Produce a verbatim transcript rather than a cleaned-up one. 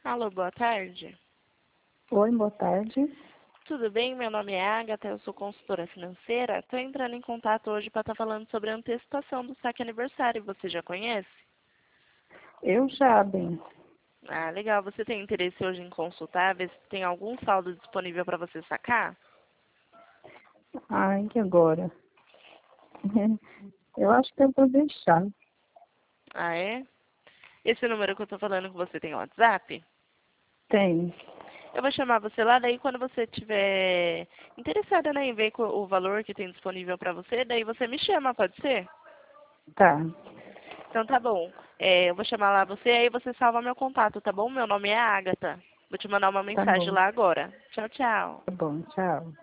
Alô, boa tarde. Oi, boa tarde. Tudo bem? Meu nome é Agatha, eu sou consultora financeira. Estou entrando em contato hoje para estar falando sobre a antecipação do saque aniversário. Você já conhece? Eu já, bem. Ah, legal. Você tem interesse hoje em consultar, ver se tem algum saldo disponível para você sacar? Ai, que agora? Eu acho que eu vou deixar. Ah, é? Esse número que eu estou falando com você tem WhatsApp? Tem. Eu vou chamar você lá, daí quando você estiver interessada, né, em ver co- o valor que tem disponível para você, daí você me chama, pode ser? Tá. Então tá bom. É, eu vou chamar lá você, aí você salva meu contato, tá bom? Meu nome é Agatha. Vou te mandar uma Tá mensagem bom. lá agora. Tchau, tchau. Tá bom, tchau.